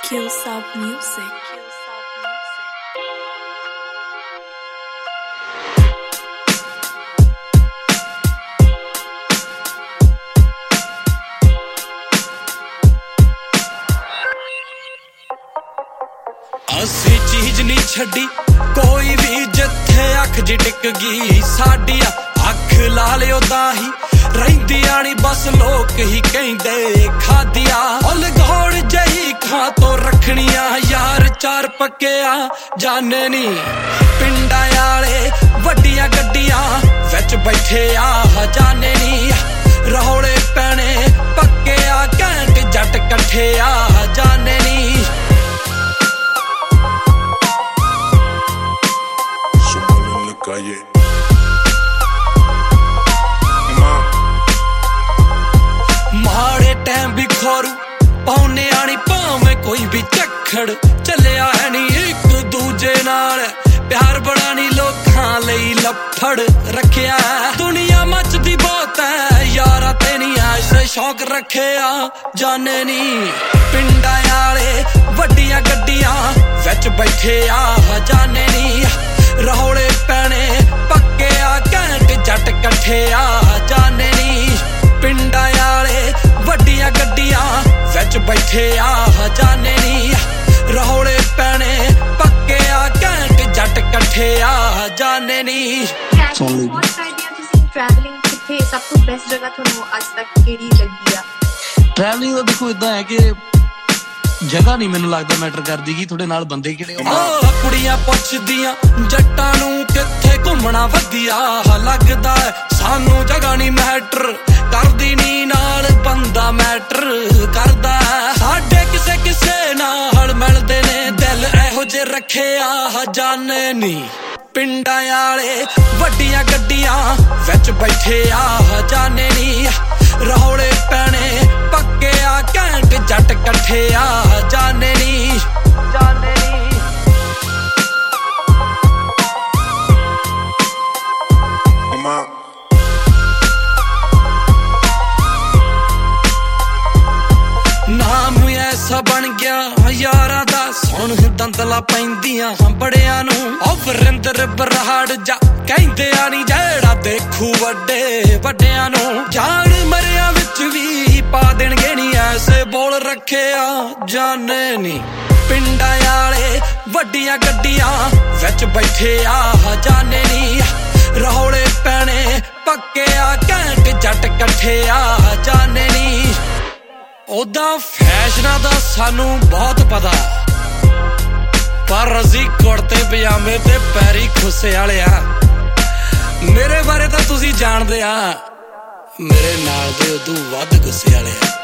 Q-Sub Music. ਅਸੀਂ चीज नहीं छड़ी कोई भी जिथे अख जी टिक गई साडी अख ला लियो ताही रहिंदियां नी बस लोक ही कहंदे खादिया उल घोड़ जही खां तो रखनिया यार चार पक्किया जाने नी पिंडा आले वड्डियां गड्डियां विच बैठे आ जाने नी रौले पैने पक्के आ घैंट जट कट्ठे आ जाने नी माड़े टाइम भी खोरू पौने आनी भावें कोई भी झक्खड़ चलिया है नी एक दूजे नाल प्यार बड़ा नी लोकां लई लफड़ रखिया दुनिया मचदी बहुत है यारा ते नी ऐसे शौक रखिया जाने नी पिंडा आले वड्डियां गड्डियां विच बैठे आ जाने नी रौले पैने पक्के आ घैंट जट कट्ठे आ जाने नी पिंडा आले वड्डियां गड्डियां विच बैठे आ जाने नी रौले पैने पक्के आ घैंट जट कट्ठे आ जाने नी ट्रैवलिंग किथे सब तो बेस्ट जगह ਤੁਹਾਨੂੰ ਅੱਜ ਤੱਕ ਕਿਹੜੀ ਲੱਗੀ ਆ ट्रैवलिंग ਦਾ ਦੇਖੋ ਇਦਾਂ ਹੈ ਕਿ जगह नहीं मैनू लगता मैटर करदी कि थोड़े नाल बंदे किहड़े कुड़ियां पुछदियां जट्टां नूं किथे घुमना वधिया लगदा सानू जगह नहीं मैटर करदी नी नाल बंदा मैटर करदा साडे किसे किसे नाल मिलदे ने दिल एहो जे रखे आ जाने नी पिंडा आले वड्डियां गड्डियां विच बैठे आ जाने नी रौले पैने पक्के आ घैंट जट कट्ठे आ जाने नी जाने नी नाम ऐसा बन गया यारा दा सुन दंदला पैंदियां बड़ियां नू ओ वरिंदर बराड़ जा कहंदे आ नी जेड़ा देखू वड्डे वड्डियां नू जान मरिया विच भी पा देणगे नी ऐसे बोल रखे आ जाने नी पिंडा आले वड्डियां गड्डियां विच बैठे आ जाने नी रौले पैने पक्के आ घैंट जट कट्ठे आ जाने नी ओदा फैशना दा सानू बहुत पता पर असी कुर्ते पजामे ते पैरी खुस्से वाले आ मेरे बारे तां तुसी जानदे आ मेरे नाल दे उदू वध गुस्से वाले आ